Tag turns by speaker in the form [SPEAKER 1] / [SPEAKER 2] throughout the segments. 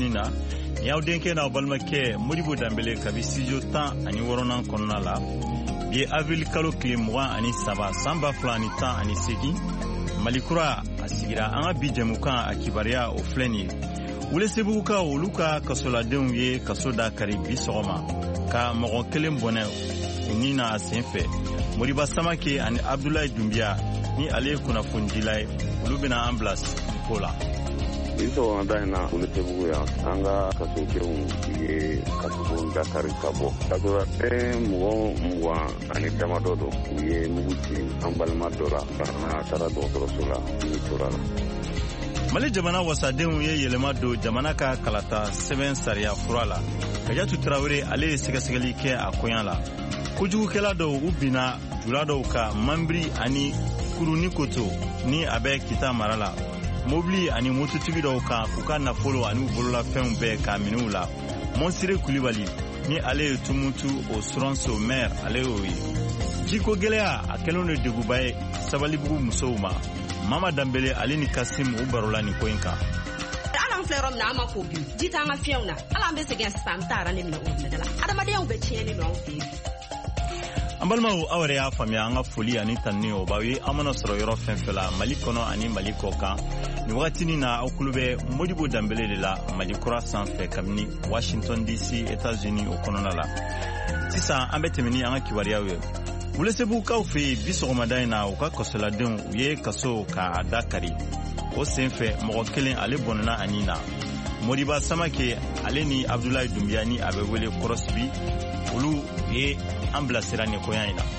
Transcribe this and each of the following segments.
[SPEAKER 1] kunnafoni na ni aw denkɛ n'aw balimakɛ Modibo Dambele kabi studio 10 ani 6nan kɔnɔna la bi avril kalo tile 23 san 2018 Malikura a sigira an ka bi jɛmukan a kibaruya o filɛ nin ye Welesebugukaw olu ka kasoladenw ye kaso da kari bi sɔgɔma ka mɔgɔ kelen bɔnɛ u ni na a sen fɛ Moriba Samake ani Abdoulaye Doumbia ni ale ye kunnafonidila ye olu bɛna an bila ko la.
[SPEAKER 2] Iso anda na Welesebugu ya anga kasodenw ye kaso da kari ka bɔ kasora mɔgɔ ani damadɔ don u ye mugu ci an balima dɔ la ka taara dɔgɔtɔrɔso la ni tora la.
[SPEAKER 1] Mali jamana wasadenw ye yɛlɛma don jamana ka kalata sɛbɛn sariya fura la Kajatu Traoré ale ye sɛgɛsɛgɛli kɛ a koɲa la kojugukɛla dɔw u bina jula dɔw ka Mambri ani Kuruni Koto ni a bɛ Kita mara la mobili ani mototigi dɔw kan u ka nafolo ani u bololafɛnw bɛɛ ka minɛw la Monsire Kulibali ni ale ye tumutu o Suranso maire ale y'o ye jiko gɛlɛya a kɛlen de deguba ye Sabalibugu musow ma Mama Dambele ale ni Kasim u barola ni ko in kan
[SPEAKER 3] Ala filɛ yɔrɔ min na an ma fɔ bi ji t'an ka fiɲɛw na ala an bɛ segin sisan an taara ne minɛ o minɛ la adamadenw bɛ tiɲɛni nɔ an fɛ yen
[SPEAKER 1] an balimaw aw yɛrɛ y'a faamuya an ka foli ani tanni o b'aw ye an mana sɔrɔ yɔrɔ fɛn fɛn la Mali kɔnɔ ani Mali kɔ kan ni wagatinin na aw kulo bɛ Modibo Dambele de la Mali kura sanfɛ kabini Washington DC États-Unis o kɔnɔna la sisan an bɛ tɛmɛ ni an ka kibaruyaw ye Welesebugukaw fɛ yen bi sɔgɔmada in na u ka kasoladenw u ye kaso k'a da kari o senfɛ mɔgɔ kelen ale bɔnna ani na Moriba Samake ale ni Abdoulaye Doumbia ni a bɛ wele Korosbi olu ye an bilasira ni koɲa in na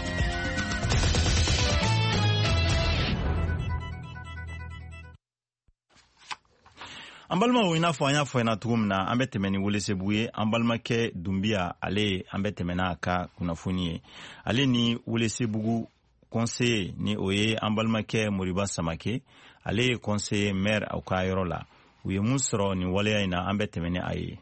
[SPEAKER 1] an balimaw i n'a fɔ an y'a fɔ ɲɛna cogo min na an bɛ tɛmɛ ni Welesebugu ye an balimakɛ Doumbia ale an bɛ tɛmɛ n'a ka kunnafoni ye ale ni Welesebugu conseiller ni o ye an balimakɛ Moriba Samake ale ye conseiller maire aw ka yɔrɔ la u ye mun sɔrɔ nin waleya in na an bɛ tɛmɛ ni a ye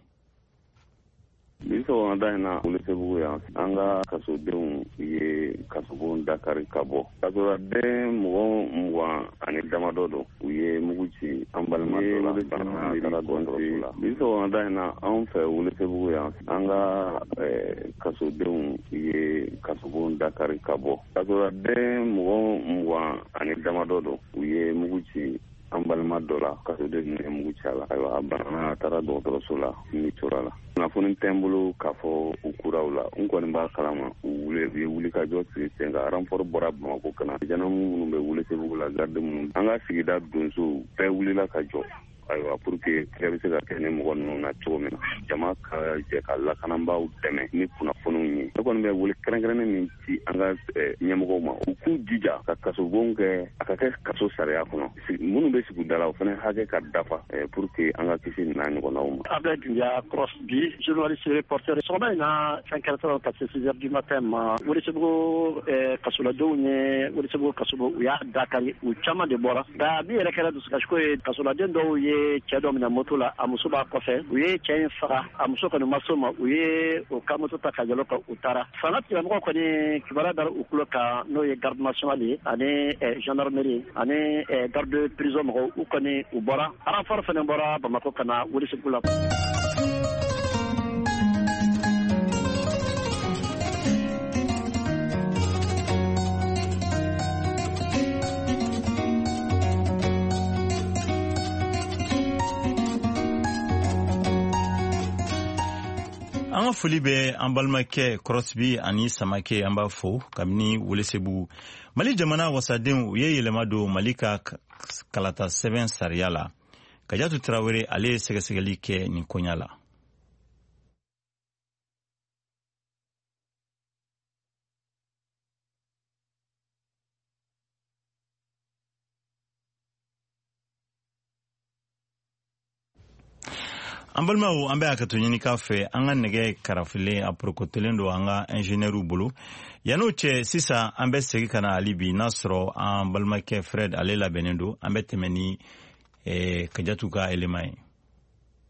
[SPEAKER 2] Iso anda na Welesebugu ya anga kasodenw ye kasobon da kari ka bɔ kasora mɔgɔ ani damadɔ don u ye mugu ci an balima dɔ la ka taara dɔgɔtɔrɔso la Iso anda na an fɛ Welesebugu ya anga kasodenw ye kasobon da kari ka bɔ kasora mɔgɔ ani damadɔ don u ye mugu ci an balima dɔ la kasodenw ye mugu ci a la ayiwa a banna taara dɔgɔtɔrɔso la ni tora la kunnafoni tɛ n bolo k'a fɔ u kuraw la n kɔni b'a kalama u ye wulikajɔ sigi sen kan renfort bɔra Bamakɔ ka na jandarmu minnu bɛ Welesebugu la garde minnu an ka sigida donsow bɛɛ wulila ka jɔ ayiwa pour que kɛlɛ bɛ se ka kɛ ni mɔgɔ ninnu na cogo min na jama ka jɛ ka lakanabaaw dɛmɛ ni kunnafoniw ye ne kɔni bɛ wele kɛrɛnkɛrɛnnen min ci an ka ɲɛmɔgɔw ma u k'u jija ka kasobon kɛ a ka kɛ kaso sariya kɔnɔ minnu bɛ sigi da la o fana hakɛ ka dafa pour que an ka kisi n'a ɲɔgɔnnaw ma.
[SPEAKER 4] Abdoulaye Doumbia Korosbi journaliste reporter sɔgɔma in na fɛn kɛra sɔrɔ ka se 6 heures du matin ma Welesebugu kasoladenw ye Welesebugu kasobo u y'a dakari u caman de bɔra nka min yɛrɛ kɛra dusukasiko ye kasoladen dɔw ye cɛ dɔ minɛ moto la a muso b'a kɔfɛ u ye cɛ in faga a muso kɔni ma so ma u ye o ka moto ta ka yɛlɛ ka u taara fanga tigilamɔgɔ kɔni kibaruya dara u tulo kan n'o ye garde nationale ye ani gendarmerie ani garde prison mɔgɔw u kɔni u bɔra renfort fana bɔra Bamakɔ ka na Welesebugu la.
[SPEAKER 1] an ka foli bɛ an balimakɛ Korosbi ani Samake an b'a fo kabini Welesebugu Mali jamana wasadenw u ye yɛlɛma don Mali ka kalata sɛbɛn sariya la Kajatu Traoré ale ye sɛgɛsɛgɛli kɛ nin koɲa la an balimaw an bɛ a ka to ɲini k'a fɛ an ka nɛgɛ karafilen a porokotelen don an ka ingénieur bolo yan'o cɛ sisan an bɛ segin ka na hali bi n'a sɔrɔ an balimakɛ Fred ale labɛnnen don an bɛ tɛmɛ ni Kajatu ka élément ye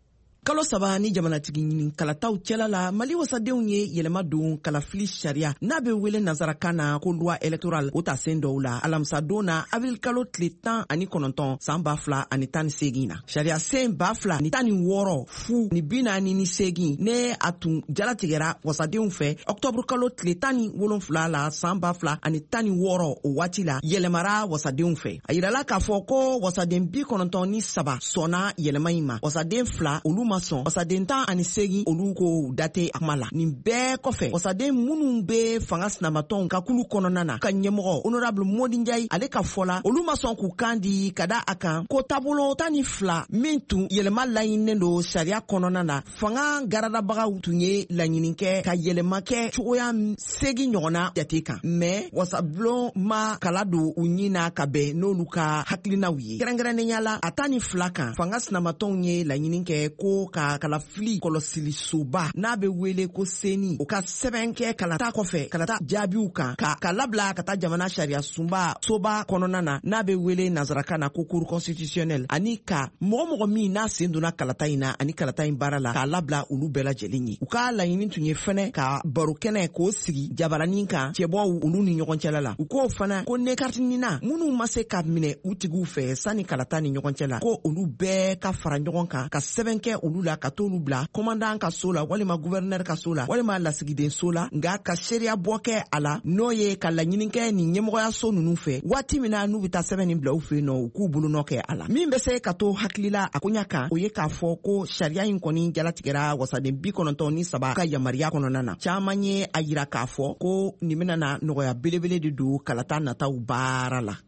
[SPEAKER 5] kalo saba ni jamanatigi ɲini kalataw cɛla la Mali wasadenw ye yɛlɛma don kalafili sariya n'a bɛ wele nazarakan na ko loi électorale o ta sen dɔw la alamisa don na avril kalo tile 19 san 2018 na sariya sen 2016 fu ni 48 ne a tun jalatigɛra wasadenw fɛ octobre kalo tile 17 la san 2016 o waati la yɛlɛmara wasadenw fɛ a yirala k'a fɔ ko wasaden 93 sɔnna yɛlɛma in ma wasaden 2 olu ma sɔn wasaden 18 olu ko date a kuma la nin bɛɛ kɔfɛ wasaden minnu be fanga sinamatɔnw ka kulu kɔnɔna na ka ɲɛmɔgɔ honorable Modi Njai ale ka fɔla olu ma sɔn k'u kan di ka da a kan ko taabolo 12 min tun yɛlɛma laɲininen do sariya kɔnɔna na fanga garadabagaw tun ye laɲini kɛ ka yɛlɛma kɛ cogoya 8 ɲɔgɔnna jate kan mais wasabulon ma kala don u ɲina ka bɛn n'olu ka hakilinaw ye kɛrɛnkɛrɛnnenya la a 12 kan fanga sinamatɔnw ye laɲini kɛ ko ka kalafili kɔlɔsilisoba n'a bɛ wele ko seni o ka sɛbɛn kɛ kalata kɔfɛ kalata jaabiw kan ka labila ka taa jamana sariya sunba soba kɔnɔna na n'a bɛ wele nazarakan na ko cour constitutionnel ani ka mɔgɔ min n'a sen donna kalata in na ani kalata in baara la k'a labila olu bɛɛ lajɛlen ye u ka laɲini tun ye fɛnɛ ka barokɛnɛ k'o sigi jabaranin kan cɛbɔw olu ni ɲɔgɔn cɛla la u k'o fana ko nekartinina minnu ma se ka minɛ u tigiw fɛ sanni kalata ni ɲɔgɔn cɛla ko olu bɛɛ ka fara ɲɔgɔn kan ka sɛbɛn kɛ olu la ka t'olu bila commandant ka so la walima gouverneur ka so la walima lasigiden so la nka ka seereya bɔ kɛ a la n'o ye ka laɲini kɛ ni ɲɛmɔgɔya so ninnu fɛ waati min na n'u bɛ taa sɛbɛn nin bila u fɛ yen nɔ u k'u bolonɔ kɛ a la min bɛ se ka to hakilila a koɲa kan o ye k'a fɔ ko sariya in kɔni jalatigɛra wasaden 93 ka yamariya kɔnɔna na caman ye a yira k'a fɔ ko nin bɛna na nɔgɔya belebele de don kalata nataw baara la.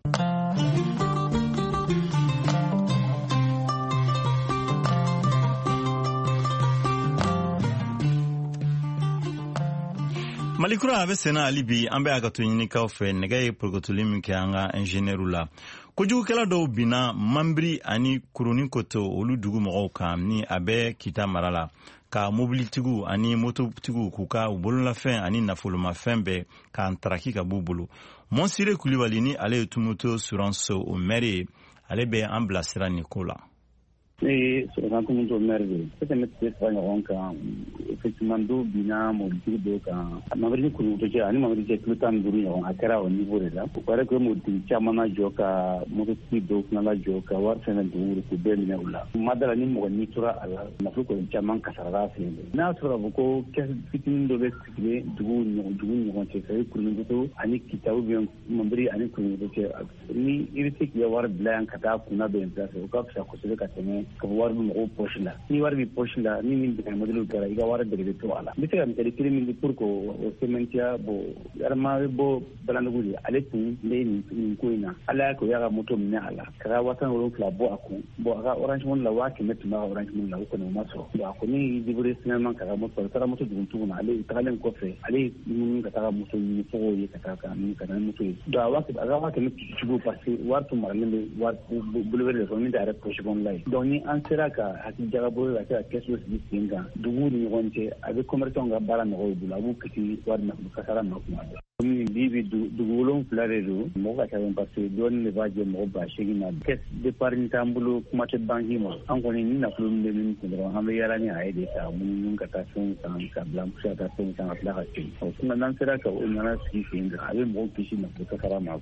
[SPEAKER 1] Malikura a bɛ senna hali bi an bɛ a ka to ɲinikaw fɛ nɛgɛ ye purgotoli min kɛ an ka ingénieur la kojugukɛla dɔw binna Mambiri ani Kurunin Koto olu dugu mɔgɔw kan ni a bɛ Kita mara la ka mobilitigiw ani mototigiw k'u ka bololafɛn ani nafolomafɛn bɛɛ k'an taraki ka b'u bolo Monsire Kulibali ni ale ye Tumuto Suranso o maire ye ale bɛ an bilasira nin ko la.
[SPEAKER 6] Suran Tumuto maire de c'est un métier très ɲɔgɔn kan effectivement dɔw binna mobilitigi dɔw kan Mambiri Kurunin Koto ani Mambiri cɛ kilo 15 ɲɔgɔn a kɛra o niveau de la o paraît que mobilitigi caman na jɔ ka mototigi dɔw fana la jɔ ka wari fɛnɛ dugu k'u bɛɛ minɛ u la ma dala ni mɔgɔ n'i tora a la nafolo kɔni caman kasarala sen n'a sɔrɔ k'a fɔ ko kɛs fitinin dɔ bɛ sigilen dugu ɲɔgɔn cɛ c'est Kurunin Koto ani Kita ou bien Mambiri ani Kurunin Koto cɛ ni i bɛ se k'i ka wari bila yan ka taa kunna bɛ place o ka fisa kosɛbɛ ka tɛmɛ ka wari bɛ mɔgɔw poche la ni wari bɛ poche la ni nin bɛn modèle kɛra i ka wari bɛɛ bɛ to a la n bɛ se ka misali kelen min di pour que o sɛmɛntiya bon yɛrɛma bɛ bɔ balandugu de ale tun bɛ nin ko in na ala y'a kɛ o y'a ka moto minɛ a la ka ka 700 bɔ a kun bon a ka orange money la 500 tun b'a ka orange money la o kɔni o ma sɔrɔ bon a kɔni débrouillé finalement ka moto a taara moto dugutugu na ale tagalen kɔfɛ ale ye ɲini ka taga moto ɲini fɔgɔw ye ka taa ka na moto ye donc a ka 500 cogo parce que wari tun maralen bɛ wari bolobɛrɛ de fɔ min tɛ a yɛrɛ poche kɔnɔ la ye donc ni an sera ka hakili jagabolo la se ka kɛsu sigi sen kan dugu ni ɲɔgɔn cɛ a bɛ commerçant ka baara nɔgɔw bolo a b'u kisi wari nafolo kasara ma kuma bɛɛ komi bi dugu 7 de don mɔgɔ ka ca parce que dɔɔnin de b'a jɛ mɔgɔ 80,000 na caisse d'épargne t'an bolo kuma tɛ banque ma an kɔni ni nafolo min bɛ min kun dɔrɔn an bɛ yaala ni a ye de ka munumunu ka taa fɛnw san ka bila ka taa fɛnw san ka tila ka segin n'an sera ka o nana sigi sen kan a bɛ mɔgɔw kisi nafolo kasara ma.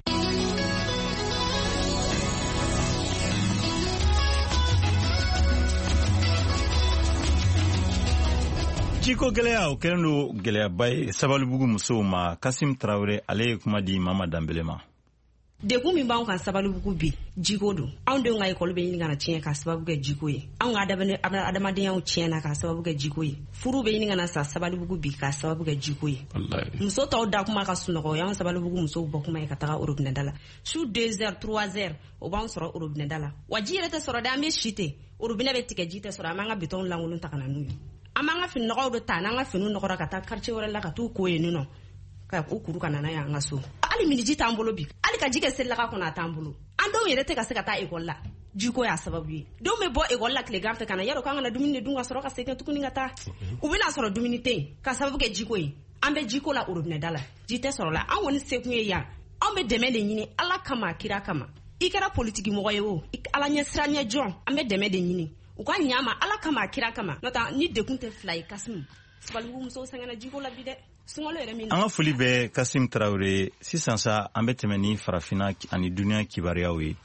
[SPEAKER 1] Jiko gɛlɛya o kɛlen don gɛlɛyaba ye Sabalibugu musow ma Kasim Traoré ale ye kuma di Mama Dambele ma.
[SPEAKER 3] Dekun min b'anw kan Sabalibugu bi jiko don anw denw ka école bɛ ɲini ka na tiɲɛ ka sababu kɛ jiko ye anw ka adamadenyaw tiɲɛna ka sababu kɛ jiko ye furu bɛ ɲini ka na sa Sabalibugu bi ka sababu kɛ jiko ye muso tɔw da kuma ka sunɔgɔ y'anw Sabalibugu musow bɔ kuma ye ka taga robinet da la su 2 heures 3 heures o b'anw sɔrɔ robinet da la wa ji yɛrɛ tɛ sɔrɔ dɛ an bɛ si ten robinet bɛ tigɛ ji tɛ sɔrɔ an b'an ka bitɔn lankolon ta ka na n'u ye an b'an ka fini nɔgɔw de ta n'an ka fini nɔgɔra ka taa quartier wɛrɛ la ka t'u ko yen nɔ ka u kuru ka nana y'an ka so hali miniji t'an bolo bi hali ka ji kɛ selilaga kɔnɔ a t'an bolo an dɔw yɛrɛ tɛ ka se ka taa école la jiko y'a sababu ye denw bɛ bɔ école la tilegan fɛ ka na yarɔ k'an ka na dumuni de dun ka sɔrɔ ka segin tuguni ka taa u bɛna sɔrɔ dumuni tɛ yen ka sababu kɛ jiko ye an bɛ jiko la robinet da la ji tɛ sɔrɔ la an kɔni sekun ye yan an bɛ dɛmɛ de ɲini ala kama kira kama i kɛra politiki mɔgɔ ye o ala ɲɛ sira ɲɛ jɔn an bɛ dɛmɛ de ɲini u ka ɲama ala kama kira kama nota ni dekun tɛ fila ye Kasim sabalibugu musow sɛgɛnna jiko la bi dɛ sunkalo yɛrɛ min
[SPEAKER 1] an ka foli bɛ Kasim Traoré sisan sa an bɛ tɛmɛ ni farafina ani duniya kibaruyaw ye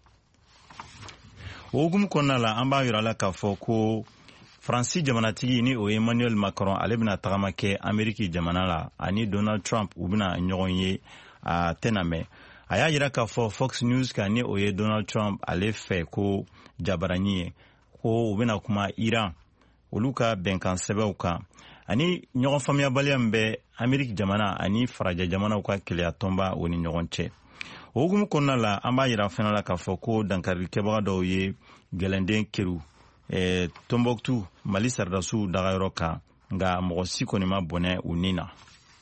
[SPEAKER 1] o hukumu kɔnɔna la an b'a yira la k'a fɔ ko Faransi jamanatigi ni o Emmanuel Macron ale bɛna tagama kɛ Ameriki jamana la ani Donald Trump u bɛna ɲɔgɔn ye a tɛna mɛn a y'a yira k'a fɔ Fox News kan ni o ye Donald Trump ale fɛ ko jabarani ye ko u bɛna kuma Iran olu ka bɛnkan sɛbɛnw kan ani ɲɔgɔn faamuyabaliya min bɛ Ameriki jamana ani Faraja jamanaw ka kɛlɛya tɔnba o ni ɲɔgɔn cɛ o hukumu kɔnɔna la an b'a yira fana la k'a fɔ ko dankarikɛbaga dɔw ye gɛlɛnden keru Tombouctou Mali saridasiw dagayɔrɔ kan nka mɔgɔ si kɔni ma bɔnɛ u ni na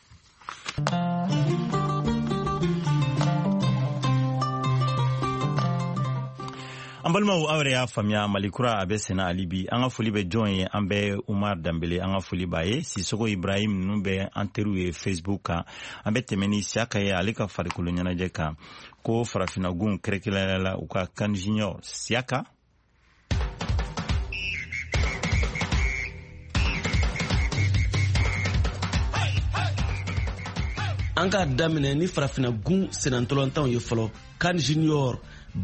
[SPEAKER 1] an balimaw aw yɛrɛ y'a faamuya malikura a bɛ senna hali bi an ka foli bɛ jɔn ye an bɛ Umar Danbele an ka foli b'a ye Sisoko Ibrahim ninnu bɛ an teriw ye Facebook kan an bɛ tɛmɛ ni Siaka ye ale ka farikolo ɲɛnajɛ kan ko farafinagun kɛrɛkɛrɛnnenya la u ka CAN Junior Siaka
[SPEAKER 7] an ka daminɛ ni farafinagun senantɔlɔntanw ye fɔlɔ CAN Junior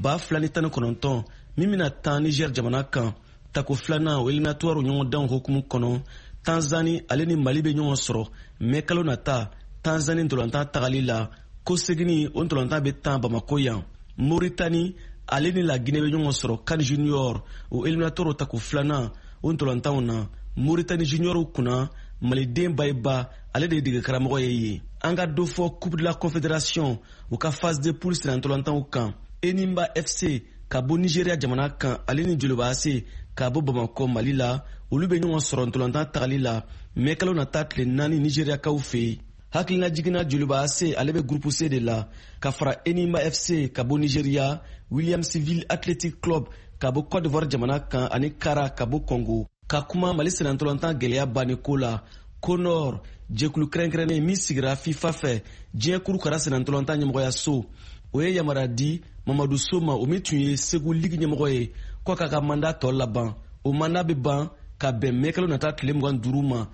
[SPEAKER 7] 2019 min bɛna tan Niger jamana kan tako filanan o éliminatoire ɲɔgɔn danw hukumu kɔnɔ Tanzanie ale ni Mali bɛ ɲɔgɔn sɔrɔ mais kalo nata Tanzanie ntɔlɔntan tagali la ko segini o ntɔlɔntan bɛ tan Bamako yan Mauritanie ale ni la Guinée bɛ ɲɔgɔn sɔrɔ CAN Junior o éliminatoire tako filanan o ntɔlɔntanw na Mauritanie Junior kunna Maliden Bayiba ale de ye dege karamɔgɔ ye an ka dɔ fɔ Coupe de la Confédération u ka phase de poule senantɔlɔntanw kan Enimba FC ka bɔ Nigeria jamana kan ale ni Joliba AC ka bɔ Bamako Mali la olu bɛ ɲɔgɔn sɔrɔ ntɔlɔntan tagali la mais kalo nata tile 4 Nigeria kaw fɛ yen hakilina jiginna Joliba AC ale bɛ groupe C de la ka fara Enimba FC ka bɔ Nigeria Williamsville Athletic Club ka bɔ Côte d'Ivoire jamana kan ani Kara ka bɔ Congo ka kuma Mali senantɔlɔntan gɛlɛya banni ko la Konor jɛkulu kɛrɛnkɛrɛnnen min sigira FIFA fɛ diɲɛ kuru kara senantɔlɔntan ɲɛmɔgɔya so o ye yamara di Mamadou Soma o min tun ye Segu Ligue ɲɛmɔgɔ ye k'a ka mandat tɔ laban o mandat bɛ ban ka bɛn mai kalo nata tile 25 ma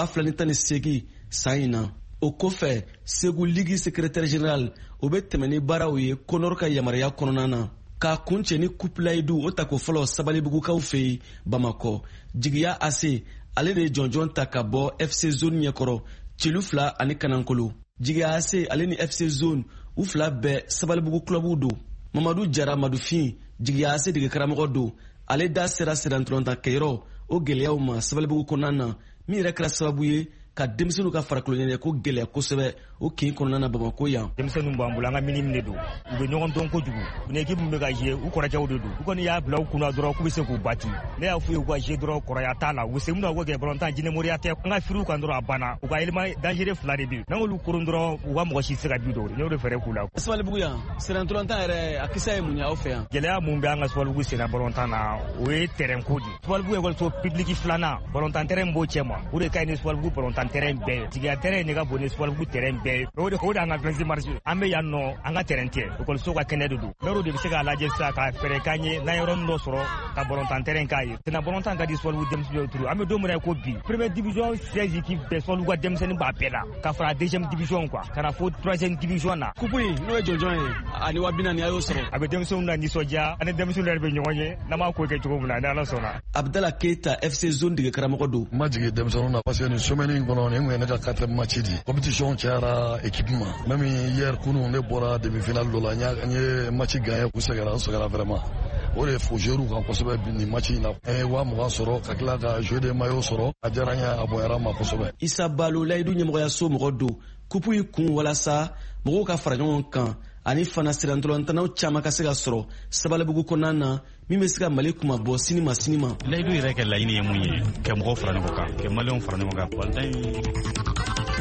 [SPEAKER 7] 2018 san in na o kɔfɛ Segu Ligue secrétaire général o bɛ tɛmɛ ni baaraw ye Konor ka yamaruya kɔnɔna na k'a kuncɛ ni coupe layidu o tako fɔlɔ Sabalibugukaw fɛ yen Bamakɔ Jigiya AC ale de ye jɔnjɔn ta ka bɔ FC Zone ɲɛkɔrɔ Celu 2 ani Kanankolo Jigiya AC ale ni FC Zone u fila bɛɛ Sabalibugu clubu don Mamadou Jara Madufin Jigiya AC dege karamɔgɔ don ale da sera senantɔlɔntan kɛyɔrɔ o gɛlɛyaw ma Sabalibugu kɔnɔna na min yɛrɛ kɛra sababu ye ka denmisɛnninw ka farikolo ɲɛnajɛ ko gɛlɛya kosɛbɛ o kin kɔnɔna na Bamako yan
[SPEAKER 8] denmisɛnninw b'an bolo an ka minimum de don u bɛ ɲɔgɔn dɔn kojugu u ni équipe min bɛ ka jouer u kɔrɔcɛw de don u kɔni y'a bila u kunna dɔrɔn k'u bɛ se k'u bati ne y'a f'u ye u ka jouer dɔrɔn kɔrɔya t'a la u se mun na ko kɛ balontan jinɛmoriya tɛ an ka firiw kan dɔrɔn a banna u ka élément dangereux 2 de bɛ yen n'an y'olu koron dɔrɔn u ka mɔgɔ si se ka bi dɔw n'o de fɛrɛ k'u la
[SPEAKER 7] Sabalibugu yan senantɔlɔntan yɛrɛ a kisɛ ye mun ye aw fɛ yan
[SPEAKER 8] gɛlɛya mun bɛ an ka Sabalibugu senna balontan na o ye terrain ko de Sabalibugu école public filanan balontan terrain b'o cɛ ma o de ka ɲi ni Sabalibugu balontan terrain bɛɛ Jigiya terrain ne ka bon ni Sabalibugu terrain bɛɛ o de an ka 26 mars an bɛ yan nɔ an ka terrain tɛ école ka kɛnɛ de don maire de bɛ se k'a lajɛ sisan ka fɛɛrɛ k'an ye n'an yɔrɔnin dɔ sɔrɔ ka balontan terrain k'a ye tena balontan ka di Sabalibugu denmisɛnninw turu an bɛ don min na ko bi première division 16 équipes bɛɛ Sabalibugu ka denmisɛnnin b'a bɛɛ la ka fara deuxième division quoi ka na fo 3e division na
[SPEAKER 7] coupe in n'o ye jɔnjɔn ye ani 40 a y'o sɔrɔ
[SPEAKER 8] a bɛ denmisɛnninw na nisɔndiya ani denmisɛnninw yɛrɛ bɛ ɲɔgɔn ye n'an m'a ko kɛ cogo min na ni Ala sɔnna
[SPEAKER 7] Abdala Keita FC Zone dege karamɔgɔ don
[SPEAKER 9] ma jigin denmisɛnninw na parce que nin semaine in kɔnɔ nin kun ye ne ka 4e match di compétition cayara équipe ma même hier kunun ne bɔra demi-finale dɔ la n ye match gagné k'u sɛgɛra n sɛgɛra vraiment o de fo joueur kan kosɛbɛ nin match in na an ye 20 sɔrɔ ka tila ka jeu de maillot sɔrɔ a diyara n ye a bonyara ma kosɛbɛ
[SPEAKER 7] Isa Balo layidu ɲɛmɔgɔya so mɔgɔ don coupe in kun walasa mɔgɔw ka fara ɲɔgɔn kan ani fana senantɔlɔntanaw caman ka se ka sɔrɔ Sabalibugu kɔnɔna na min bɛ se ka Mali kuma bɔ sini ma layidu
[SPEAKER 10] yɛrɛ kɛ laɲini ye mun ye ka mɔgɔw fara ɲɔgɔn kan ka maliyɛnw fara ɲɔgɔn kan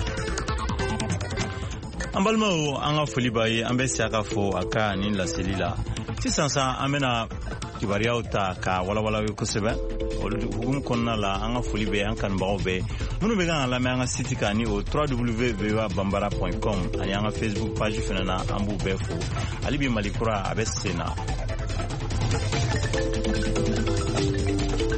[SPEAKER 1] an balimaw an ka foli b'a ye an bɛ Siaka fo a ka ni laseli la sisan sa an bɛna kibaruyaw ta ka walawala ye kosɛbɛ olu hukumu kɔnɔna la an ka foli bɛ an kanubagaw bɛɛ minnu bɛ kan ka lamɛn an ka site kan ni o www.bambara.com ani an ka Facebook page fana na an b'u bɛɛ fo hali bi Mali kura a bɛ sen na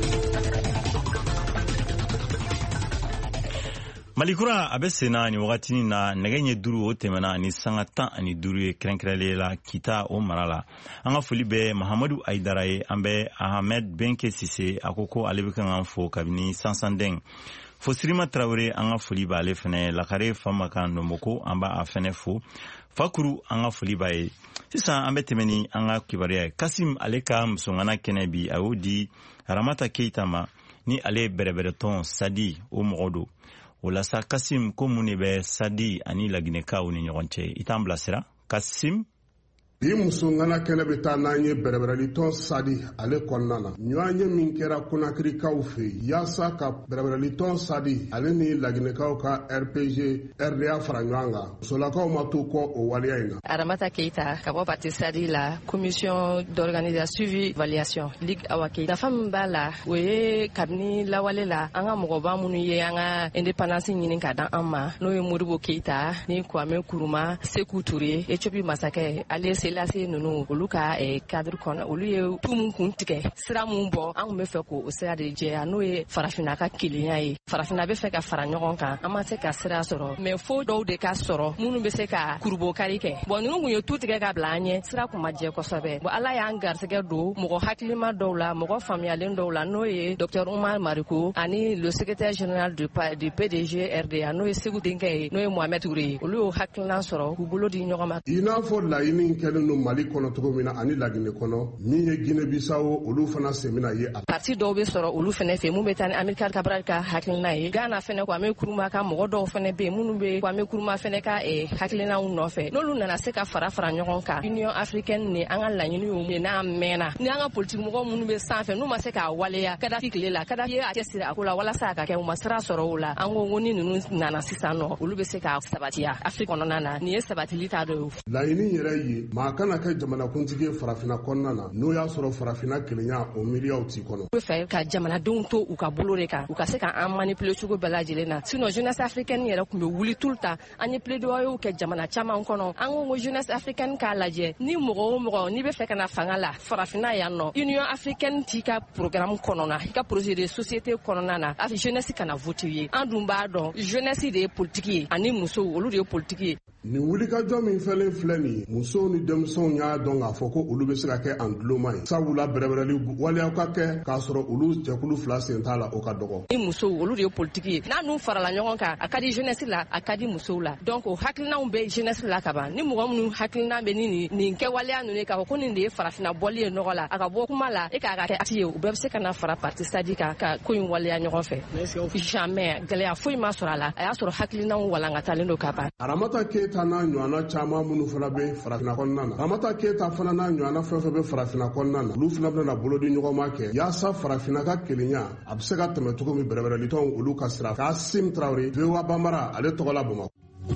[SPEAKER 1] Malikura a bɛ senna ni wagati na nɛgɛ ɲɛ 5 o tɛmɛna ni sanga 15 ye kɛrɛnkɛrɛnlen la Kita o mara la. An ka foli bɛ Mahamadu Aidara ye, an bɛ Ahmed Benke Sise a ko ale bɛ kan k'an fo kabini Sansandeng. Fosirima Traoré an ka foli b'ale fɛnɛ, Lakare Famaka Nomoko an b'a fɛnɛ fo. Fakuru an ka foli b'a ye. Sisan an bɛ tɛmɛ ni an ka kibaruya ye. Kasim ale ka musongana kɛnɛ bi a y'o di Ramata Keita ma ni ale bɛrɛbɛrɛtɔn Sadi o mɔgɔ don. O la sa Kasim ko mun de bɛ Sadi ani Laginɛkaw ni ɲɔgɔn cɛ, i t'an bilasira Kasim.
[SPEAKER 11] Bi musongana kɛnɛ bɛ taa n'an ye bɛrɛbɛrɛlitɔn Sadi ale kɔnɔna na. Ɲɔgɔn ye min kɛra Konakirikaw fɛ yaasa ka bɛrɛbɛrɛlitɔn Sadi ale ni Laginɛkaw ka RPG RDA fara ɲɔgɔn kan. Musolakaw ma to kɔ o waleya in na.
[SPEAKER 12] Aramata Keita ka bɔ parti Sadi la commission d'organisation suivi évaluation Ligue Awake. Nafa min b'a la o ye kabini lawale la an ka mɔgɔba minnu ye an ka indépendance ɲini ka da an ma n'o ye Modibo Keita ni Kwame Nkrumah, Sékou Touré, Ethiopie masakɛ ale lase nunu olu ka cadre kɔnɔ olu ye tumu kun tigɛ sira mun bɔ an kun bɛ fɛ ko o sira de jɛya n'o ye farafina ka kelenya ye. Farafina bɛ fɛ ka fara ɲɔgɔn kan an ma se ka sira sɔrɔ mais fo dɔw de ka sɔrɔ minnu bɛ se ka kurubokari kɛ. Bon ninnu kun ye tu tigɛ ka bila an ɲɛ sira kun ma jɛ kosɛbɛ. Bon ala y'an garisɛgɛ don mɔgɔ hakilima dɔw la mɔgɔ faamuyalen dɔw la n'o ye Dr Oumar Mariko ani le secrétaire général du PDG RDA n'o ye Sékou denkɛ ye n'o ye Mohamed Touré olu y'o hakilina sɔrɔ k'u bolo di ɲɔgɔn ma.
[SPEAKER 11] I n'a fɔ laɲini kɛlen no Mali kɔnɔ cogo min na ani Laginɛ kɔnɔ min ye Guinée Bissau olu fana semina ye a
[SPEAKER 12] parti dɔw bɛ sɔrɔ olu fana fɛ mun bɛ taa ni Amilcar Cabral ka hakilina ye. Ghana fana Kwame Nkrumah ka mɔgɔ dɔw fana bɛ yen minnu bɛ Kwame Nkrumah fana ka hakilinaw nɔfɛ n'olu nana se ka fara ɲɔgɔn kan Union africaine ni an ka laɲini y'o n'a mɛnna ni an ka politique mɔgɔ minnu bɛ sanfɛ n'u ma se k'a waleya Kadafi tile la Kadafi ye a cɛsiri a ko la walasa a ka kɛ u ma sira sɔrɔ o la an ko ni ninnu nana sisan nɔ olu bɛ se ka sabatiya Afrique kɔnɔna na nin ye sabatili ta dɔ ye.
[SPEAKER 11] Laɲini yɛrɛ ye maa kana kɛ jamanakuntigi farafina kɔnɔna na n'o y'a sɔrɔ farafina kelenya o miiriyaw t'i kɔnɔ. U
[SPEAKER 12] bɛ fɛ ka jamanadenw to u ka bolo de kan u ka se ka an manipuler cogo bɛɛ lajɛlen na sinon jeunesse africaine yɛrɛ tun bɛ wuli tout le temps an ye plaidoyer kɛ jamana caman kɔnɔ an ko jeunesse africaine k'a lajɛ ni mɔgɔ o mɔgɔ n'i bɛ fɛ ka na fanga la farafina yan nɔ Union africaine t'i ka programme kɔnɔna i ka projet de société kɔnɔna na jeunesse kana voter ye an dun b'a dɔn jeunesse de ye politique ye ani musow olu de ye politique ye.
[SPEAKER 11] Nin wulikajɔ min fɛlen filɛ nin ye musow ni denmisɛnw y'a dɔn k'a fɔ ko olu bɛ se ka kɛ an duloma ye sabula bɛrɛbɛrɛli waleyaw ka kɛ k'a sɔrɔ olu jɛkulu fila sen t'a la o ka dɔgɔ.
[SPEAKER 12] Ni musow olu de ye politique ye n'a nun farala ɲɔgɔn kan a ka di jeunesse la a ka di musow la donc o hakilinaw bɛ jeunesse la ka ban ni mɔgɔ minnu hakilina bɛ ni nin kɛwaleya ninnu ye k'a fɔ ko nin de ye farafina bɔli ye nɔgɔ la a ka bɔ kuma la e k'a ka kɛ acte ye u bɛɛ bɛ se ka na fara parti Sadi kan ka ko in waleya ɲɔgɔn fɛ jamais gɛlɛya foyi ma sɔrɔ a la a y'a sɔrɔ hakilinaw walankatalen don ka ban.
[SPEAKER 11] Aramata Keita n'a ɲɔgɔnna caman minnu fana bɛ farafina kɔnɔna na Ramata Keita fana n'a ɲɔgɔnna fɛn fɛn bɛ farafina kɔnɔna na olu fana bɛna bolo di ɲɔgɔn ma kɛ yaasa farafina ka kelenya a bɛ se ka tɛmɛ cogo min bɛrɛbɛrɛlitɔnw olu ka sira Kasim Traoré VOA Bambara ale tɔgɔ la Bamakɔ.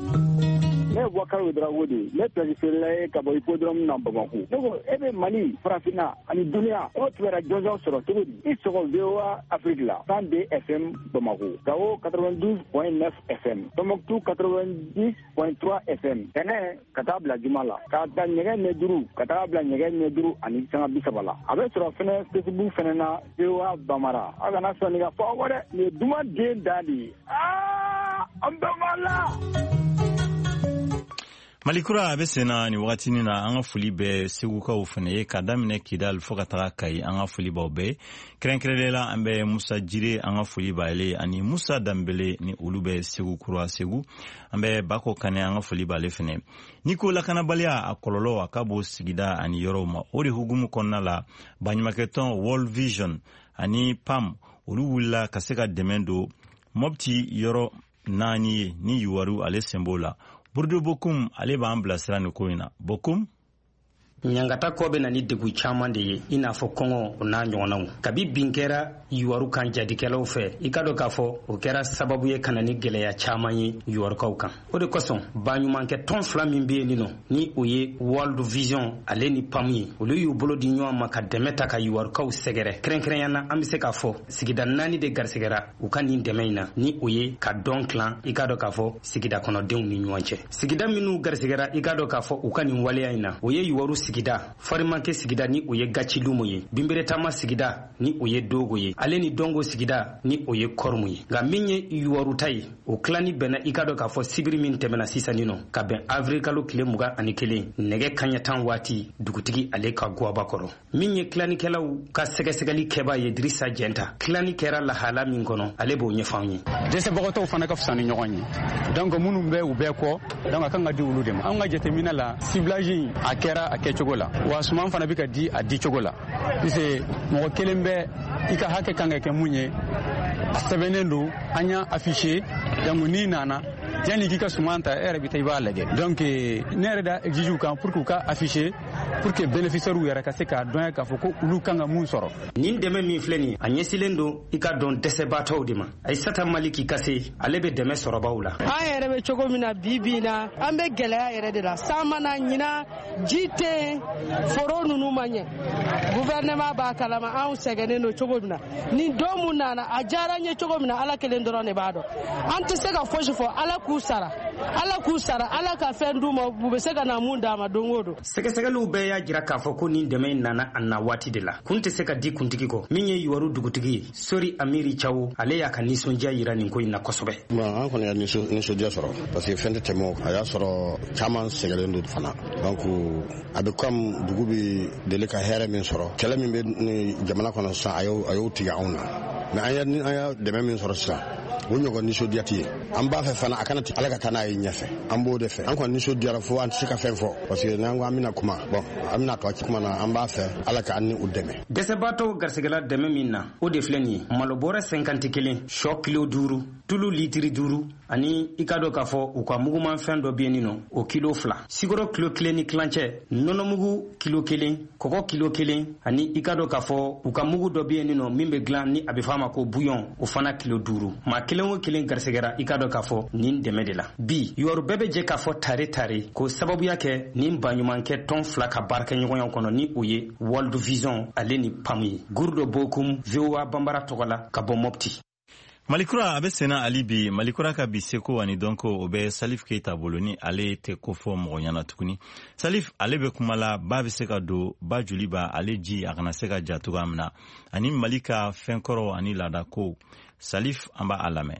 [SPEAKER 13] Ne Boubacar Dramane ne préféré ka bɔ hippodrome na Bamako. Ne ko e bɛ Mali farafina ani duniya o tɛmɛra jɔnjɔn sɔrɔ cogo di i sɔgɔ VOA Afrique la 102 FM Bamako Gao 92.9 FM Tombouctou 90.3 FM Tɛnɛ ka taa bila Juma la ka taa ɲɛgɛn ɲɛ 5 ka taa bila ɲɛgɛn ɲɛ 5 ani sanga 30 la a bɛ sɔrɔ fɛnɛ Facebook fɛnɛ na VOA Bambara a kana sɔnni ka fɔ wɛrɛ nin ye duman den da de ye an bɛ Mali.
[SPEAKER 1] Malikura a bɛ senna ni wagatini na an ka foli bɛ segukaw fana ye ka daminɛ Kidal fo ka taga Kayi an ka foli b'aw bɛɛ kɛrɛnkɛrɛnnen la an bɛ Musa Jire an ka foli b'ale ani Musa Dambele ni olu bɛ Segu Kura Segu an bɛ Bako Kane an ka foli b'ale fana ni ko lakanabaliya a kɔlɔlɔ a ka bɔ sigida ani yɔrɔw ma o de hukumu kɔnɔna la baɲumankɛtɔn World Vision ani PAM olu wulila ka se ka dɛmɛ don Mopti yɔrɔ 4 ye ni Yuwaru ale senb'o la Burdu Bokum ale b'an bilasira ni ko in na Bokum
[SPEAKER 14] Ɲangata kɔ bɛ na ni degun caman de ye i n'a fɔ kɔngɔ o n'a ɲɔgɔnnaw kabi bin kɛra Yuwaru kan jadikɛlaw fɛ i ka dɔn k'a fɔ o kɛra sababu ye ka na ni gɛlɛya caman ye Yuwarukaw kan o de kosɔn baɲumankɛ tɔn fila min bɛ yen nɔ ni o ye World Vision ale ni PAM ye olu y'u bolo di ɲɔgɔn ma ka dɛmɛ ta ka Yuwarukaw sɛgɛrɛ kɛrɛnkɛrɛnya na an bɛ se k'a fɔ sigida 4 de garisɛgɛra u ka nin dɛmɛ in na ni o ye ka dɔn tilan i ka dɔn k'a fɔ sigida kɔnɔdenw ni ɲɔgɔn cɛ sigida minnu garisɛgɛra i ka dɔn k'a fɔ u ka nin waleya in na o ye Yuwaru sigida Farimanke sigida ni o ye Gachilumo ye Bimberetama sigida ni o ye Dogo ye ale ni Dongo sigida ni o ye Kormu ye nga min ye Yuwaruta ye o klani bɛnna i ka dɔ k'a fɔ sibiri min tɛmɛna sisan nɔ ka bɛn avril kalo tile 21 nɛgɛ kaɲɛ 10 waati dugutigi ale ka guwaba kɔrɔ min ye kilanikɛlaw ka sɛgɛsɛgɛli kɛba ye Dirisa Jɛnta kilani kɛra lahala min kɔnɔ ale b'o ɲɛfɔ an ye
[SPEAKER 15] dɛsɛbagatɔw fana ka fisa ni ɲɔgɔn ye donc minnu bɛ u bɛɛ kɔ donc a kan ka di olu de ma an ka jateminɛ la ciblage a kɛra a kɛcogo la wa suman fana bɛ ka di a di cogo la puisque mɔgɔ kelen bɛ i ka hakɛ kan ka kɛ mun ye a sɛbɛnnen don an y'a affiché donc ni nana yani k'i ka suman ta e yɛrɛ bɛ taa i b'a lajɛ donc ne yɛrɛ da exige kan pour que u ka affiché pour que bénéficiaires yɛrɛ ka se k'a dɔn k'a fɔ ko olu kan ka mun sɔrɔ
[SPEAKER 14] nin dɛmɛ min filɛ nin a ɲɛsilen don i ka dɔn dɛsɛbaatɔw de ma Aissata Maliki Kase ale bɛ dɛmɛ sɔrɔbaw la
[SPEAKER 16] an yɛrɛ bɛ cogo min na bi bi na an bɛ gɛlɛya yɛrɛ de la san mana ɲina ji tɛ foro ninnu ma ɲɛ gouvernement b'a kalama anw sɛgɛnnen don cogo min na nin don mun nana a diyara n ye cogo min na ala kelen dɔrɔn de b'a dɔn an tɛ se ka fosi fɔ ala k'u sara ala ka fɛn d'u ma u bɛ se ka na mun d'a ma don o don
[SPEAKER 14] sɛgɛsɛgɛliw bɛɛ y'a jira k'a fɔ ko nin dɛmɛ in nana a na waati de la kun tɛ se ka di kuntigi kɔ min ye Yuwaru dugutigi ye Sori Amiri Cawo ale y'a ka nisɔndiya yira nin ko in na kosɛbɛ
[SPEAKER 17] an kɔni y'a nisɔndiya sɔrɔ parce que fɛn tɛ tɛmɛ a y'a sɔrɔ caman sɛgɛlen don fana donc a bɛ comme dugu bɛ deli ka hɛrɛ min sɔrɔ kɛlɛ min bɛ jamana kɔnɔ sisan a y'o tigɛ anw na mais an y'a dɛmɛ min sɔrɔ sisan o ɲɔgɔn nisɔndiya tɛ yen an b'a fɛ fana a kana ala ka taa n'a ye ɲɛfɛ an b'o de fɛ an kɔni nisɔndiyara fo an tɛ se ka fɛn fɔ parce que n'an ko an bɛna kuma bon an bɛna to kuma na an b'a fɛ ala ka an ni u dɛmɛ
[SPEAKER 14] dɛsɛbaatɔw garisɛgɛla dɛmɛ min na o de filɛ nin ye malobɔrɛ 51 sɔ kilo 5 tulu litiri 5 ani i ka dɔn k'a fɔ u ka mugumafɛn dɔ bɛ yen nɔ o kilo 2 sigoro kilo 1 ni kilancɛ nɔnɔmugu kilo 1 kɔgɔ kilo 1 ani i ka dɔn k'a fɔ u ka mugu dɔ bɛ yen nɔ min bɛ dilan ni a bɛ fɔ a ma ko bouillon o fana kilo 5 maa kelen o kelen garisɛgɛra i ka dɔn k'a fɔ nin dɛmɛ de la bi Yuwaru bɛɛ bɛ jɛ k'a fɔ tare ko sababuya kɛ nin baɲumankɛ tɔn 2 ka baarakɛɲɔgɔnya kɔnɔ ni o ye World Vision ale ni PAM ye Gurdo Bokum VOA Bambara tɔgɔ la ka bɔ Mopti
[SPEAKER 1] Malikura a bɛ senna ali bi Malikura ka bi seko ani dɔnko o bɛ Salif Keita bolo ni ale tɛ ko fɔ mɔgɔ ɲɛna tuguni Salif ale bɛ kuma la ba bɛ se ka don ba joli ba ale ji a kana se ka ja cogoya min na ani Mali ka fɛnkɔrɔ ani laadako Salif an b'a lamɛn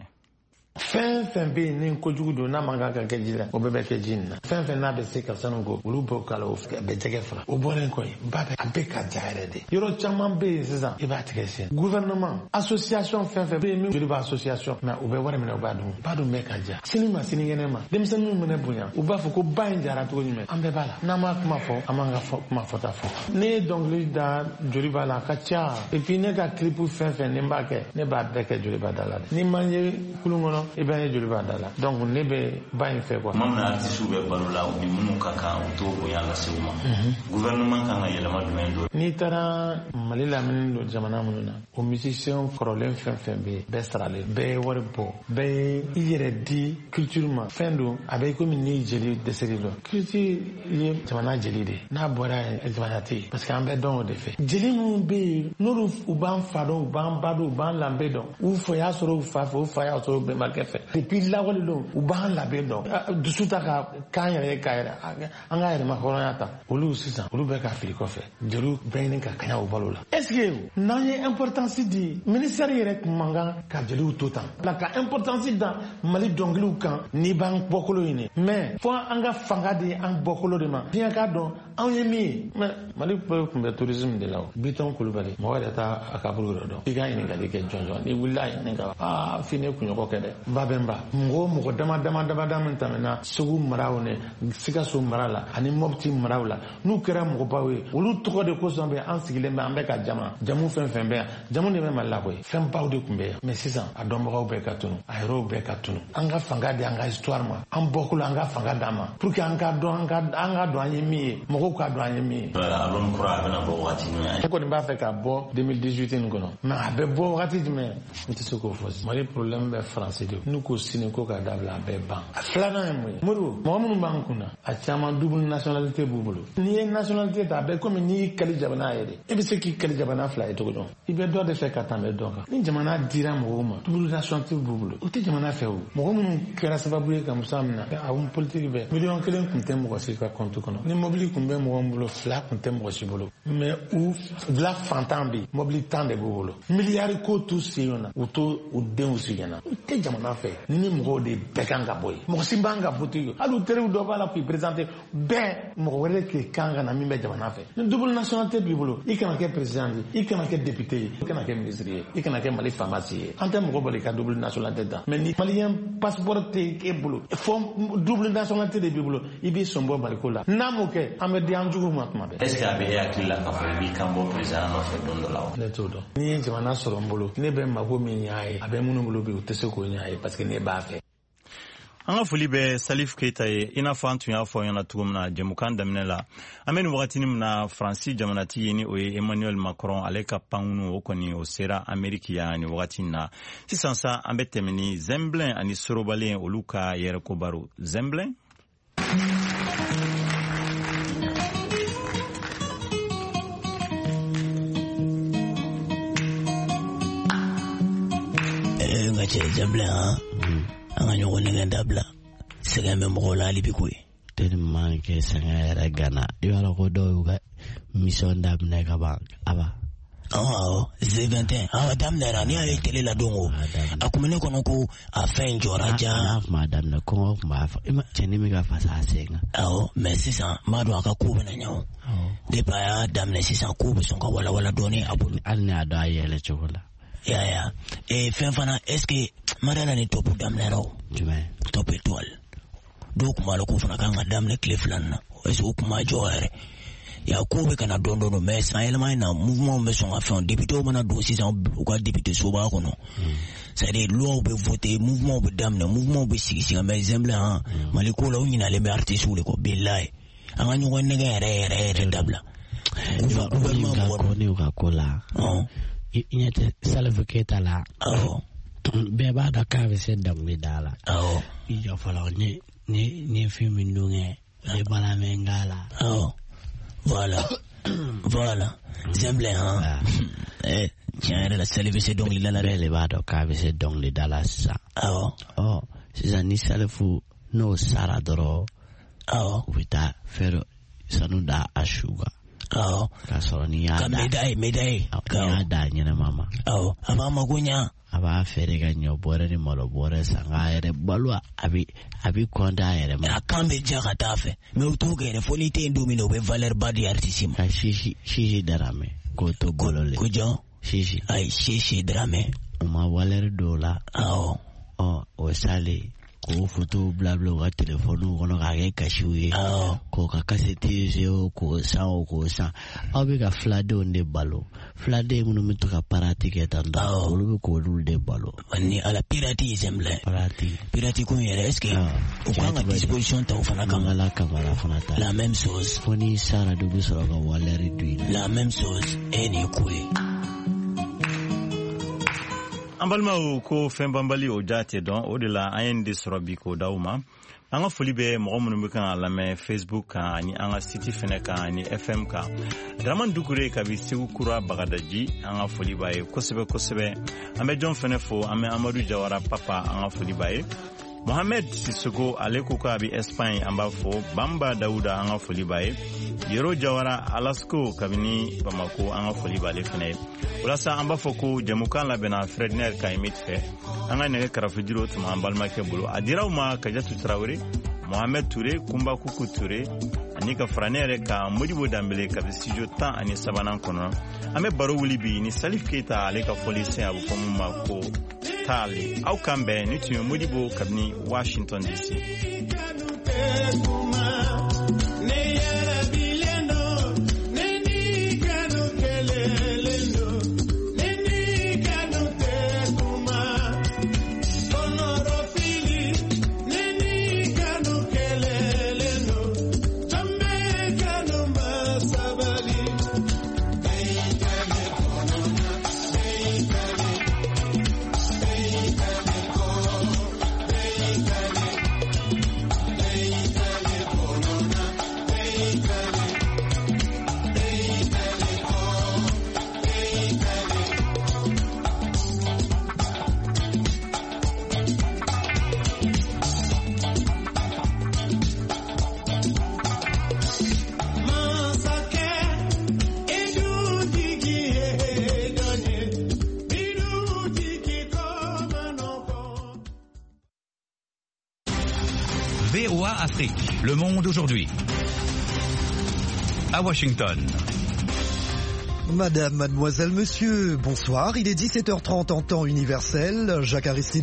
[SPEAKER 18] fɛn fɛn bɛ yen ni kojugu don n'a man kan ka kɛ ji la o bɛɛ bɛ kɛ ji nin na fɛn fɛn n'a bɛ se ka sanu ko olu bɔ k'a la o bɛ jɛgɛ faga o bɔlen kɔ yen ba bɛ a bɛ ka ja yɛrɛ de yɔrɔ caman bɛ yen sisan i b'a tigɛ sen gouvernement association fɛn fɛn bɛ yen min joli b'a association mais u bɛ wari minɛ u b'a dun ba dun bɛ ka ja sini ma sinikɛnɛ ma denmisɛnninw minɛ bonya u b'a fɔ ko ba in jara cogo jumɛn an bɛɛ b'a la n'an m'a kuma fɔ an b'an ka kuma fɔta fɔ ne ye dɔnkili da joli b'a la a ka ca et puis ne ka clip fɛn fɛn ni n b'a kɛ ne b'a bɛɛ kɛ joli b'a da la ni man ye kulun kɔnɔ i bɛ ye joli b'a da la donc ne bɛ ba in fɛ quoi
[SPEAKER 1] mamna artiste bɛ balo la u ni minnu ka kan u t'o bonya lase u ma gouvernement kan ka yɛlɛma jumɛn don
[SPEAKER 18] n'i taara Mali lamini don jamana minnu na o musicien kɔrɔlen fɛn fɛn bɛ yen bɛɛ saralen bɛɛ ye wari bɔ bɛɛ ye i yɛrɛ di culture ma fɛn don a bɛ komi n'i jeli dɛsɛli dɔn culture ye jamana jeli de n'a bɔra yen jamana tɛ yen parce que an bɛ dɔn o de fɛ jeli minnu bɛ yen n'olu u b'an fa dɔn u b'an ba dɔn u b'an danbe dɔn u fa y'a sɔrɔ u fa fɛ u fa y'a sɔrɔ u bɛnbakɛ fɛ depuis lawale dɔn u b'an labɛn dɔn dusu ta ka k'an yɛrɛ ye k'a yɛrɛ an ka yɛrɛma hɔrɔnya ta olu sisan olu bɛ ka fili kɔfɛ jeliw bɛɛ ɲini ka kaɲa o balo la est ce que n'an ye importance di ministère yɛrɛ tun man kan ka jeliw to tan la ka importance da Mali dɔnkiliw kan n'i b'an bɔkolo ɲini mais fo an ka fanga di an bɔkolo de ma diɲɛ k'a dɔn anw ye min ye mais Mali tun bɛ tourisme de la o Bitɔn Kulubali mɔgɔ yɛrɛ t'a a kaburu yɛrɛ dɔn i ka ɲininkali kɛ jɔnjɔn n'i wulila a ɲininka f'i ne kunɲɔgɔn kɛ dɛ ba bɛ n ba mɔgɔ dama min tɛmɛna Segu maraw ni Sikaso mara la ani Mopti maraw la n'u kɛra mɔgɔbaw ye olu tɔgɔ de kosɔn bɛ an sigilen bɛ an bɛ ka jamu fɛn fɛn bɛ yan jamu de bɛ Mali la koyi fɛn baw de tun bɛ yan mais sisan a dɔnbagaw bɛɛ ka tunu a yɛrɛw bɛɛ ka tunu an ka fanga di an ka histoire ma an bɔkolo an ka fanga d'a ma pour que an ka dɔn an ye min ye mɔgɔw ka dɔn an ye min ye
[SPEAKER 1] album kura a bɛna bɔ wagati jumɛn
[SPEAKER 18] ne kɔni b'a fɛ ka bɔ 2018 nin kɔnɔ mais a bɛ bɔ wagati jumɛn n tɛ se k'o fɔ Mali problème bɛ France de de n'u ko sini ko ka dabila a bɛɛ ban a filanan ye mun ye Modibo mɔgɔ minnu b'an kunna a caman double nationalité b'u bolo n'i ye nationalité ta a bɛ komi n'i y'i kali jamana ye de e bɛ se k'i kali jamana fila ye cogo dɔn i bɛ dɔ de fɛ ka tɛmɛ dɔ kan ni jamana dira mɔgɔw ma double nationalité b'u bolo o tɛ jamana fɛ o mɔgɔ minnu kɛra sababu ye ka musa minɛ a politique bɛɛ miliyɔn 1 tun tɛ mɔgɔ si ka compte kɔnɔ ni mobili tun bɛ mɔgɔ min bolo 2 tun tɛ mɔgɔ si bolo mais u la fantan bi mobili 10 de b'u bolo miliyari ko t'u sen na u to u denw sigɛna u tɛ jamana fɛ ni mɔgɔw de bɛɛ kan ka bɔ yen mɔgɔ si b'an ka boutique hali u teriw dɔ b'a la k'i présenter bɛɛ mɔgɔ wɛrɛ k'i kan ka na min bɛ jamana fɛ ni double nationalité b'i bolo i kana kɛ président ye i kana kɛ député ye i kana kɛ ministre ye i kana kɛ Mali faamasi ye an tɛ mɔgɔ bali ka double nationalité ta mais ni malien passeport tɛ k'e bolo fɔ double nationalité de b'i bolo i b'i sɔn bɔ Maliko la n'a m'o kɛ an bɛ di an jugu ma tuma bɛɛ
[SPEAKER 1] est ce que a bɛ e hakili la k'a fɔ i b'i kan bɔ président nɔfɛ don dɔ la wa
[SPEAKER 18] ne t'o dɔn ni ye jamana sɔrɔ n bolo ne bɛ mago min y'a ye a bɛ minnu bolo bi u tɛ se k'o ɲ'a ye parce que ne b'a fɛ
[SPEAKER 1] an ka foli bɛ Salif Keita ye i n'a fɔ an tun y'a fɔ ɲɛna cogo min na jɛmukan daminɛ la an bɛ nin wagatinin min na Faransi jamanatigi ye ni o ye Emmanuel Macron ale ka pankunu o kɔni o sera Ameriki yan nin wagati na sisan sa an bɛ tɛmɛ ni Zemblin ani Sorobalen olu ka yɛrɛko baro Zemblin
[SPEAKER 19] nga cɛ Zemblin an ka ɲɔgɔn nɛgɛn dabila sɛgɛn bɛ mɔgɔw la hali bi koyi tellement que sɛgɛn yɛrɛ gana i b'a dɔn ko dɔw y'u ka mission daminɛ ka ban aba awɔ Z21 a daminɛra ni y'a ye télé la don o a kun bɛ ne kɔnɔ ko a fɛn jɔra ja n'a tun b'a daminɛ kɔngɔ tun b'a fɔ cɛnin bɛ ka fasa a sen kan awɔ mais sisan n b'a dɔn a ka ko bɛna ɲɛ o depuis a y'a daminɛ sisan ko bɛ sɔn ka walawala dɔɔni a bolo hali ni a dɔn a yɛlɛ cogo la ya fɛn fana est ce que Mariana ni top daminɛra o jumɛn top étoile dɔw kun b'a la ko fana kan ka daminɛ tile 2 na est ce que o kun ma jɔ yɛrɛ ya ko bɛ kana dɔn dɔn mais san yɛlɛma in na mouvement bɛ sɔn ka fɛn député mana don sisan u ka député soba kɔnɔ c'est à dire loi bɛ voter mouvement bɛ daminɛ mouvement bɛ sigi mais Zemblin Mali ko la u ɲinalen bɛ artistes de kɔ billahi an ka ɲɔgɔn nɛgɛ yɛrɛ dabila gouvernement mɔgɔ ka ko la i ɲɛtɛ Salif Keita la bɛɛ b'a dɔn k'a bɛ se dɔnkilida la i jɔ fɔlɔ ni fɛn min don kɛ ne bala mɛ n k'a la voilà Zemblin tiɲɛ yɛrɛ la Salif bɛ se dɔnkilida la bɛɛ de b'a dɔn k'a bɛ se dɔnkilida la sisan sisan ni Salif n'o sara dɔrɔn u bɛ taa fɛn sanu da a su kan k'a sɔrɔ ni y'a da médaille y'a da ɲɛnɛma ma a b'a mago ɲa a b'a feere ka ɲɔ bɔrɛ ni malo bɔrɛ san k'a yɛrɛ balo a bɛ kɔnte a yɛrɛ ma a kan bɛ ja ka taa fɛ mais u t'o kɛ yɛrɛ fo n'i tɛ yen don min na u bɛ valeur ba di artiste ma ka Chichi Darame k'o to golo le ko jɔn Chichi ayi Chichi Darame u ma valeur dɔw la o sale k'o photo bila u ka telefɔniw kɔnɔ k'a kɛ kasiw ye k'o ka kasɛti ye k'o san aw bɛ ka filadenw de balo filaden minnu bɛ to ka parati kɛ tan olu bɛ k'olu de balo ni ala pirati Zemblin pirati ko yɛrɛ est-ce que u kan ka disposition ta o fana kama ala kamara fana ta la même chose fo ni sara dɔ bɛ sɔrɔ ka walɛri dun la même chose e ni ko ye
[SPEAKER 1] an balimaw ko fɛn banbali o ja tɛ dɔn o de la an ye nin de sɔrɔ bi k'o d'aw ma an ka foli bɛ mɔgɔ minnu bɛ kan ka lamɛn Facebook kan ani an ka site fɛnɛ kan ani FM kan Dramane Dukure kabi Segu Kura Bagadaji an ka foli b'a ye kosɛbɛ kosɛbɛ an bɛ jɔn fɛnɛ fo an bɛ Amadu Jawara Papa an ka foli b'a ye Mohamed Sissoko ale ko ka bi Espagne an b'a fo Bamba Dawuda an ka foli b'a ye Yero Jawara Alasko kabini Bamako an ka foli b'ale fɛnɛ ye walasa an b'a fɔ ko jamukan labɛnna Fredner Kaimit fɛ an ka nɛgɛ karafejiro tuma an balimakɛ bolo a diraw ma Kajatu Tarawele Mohamed Touré Kumba Kuku Touré ani ka fara ne yɛrɛ ka Modibo Dambele kabi studio 13 kɔnɔ an bɛ baro wuli bi ni Salif Keita ale ka fɔli sen a bɛ fɔ mun ma ko taale aw kan bɛn ni tun ye Modibo kabini Washington DC
[SPEAKER 20] VOA Afrique. Le monde aujourd'hui. À Washington.
[SPEAKER 21] Madame, mademoiselle, monsieur, bonsoir. Il est 17h30 en temps universel. Jacques Aristide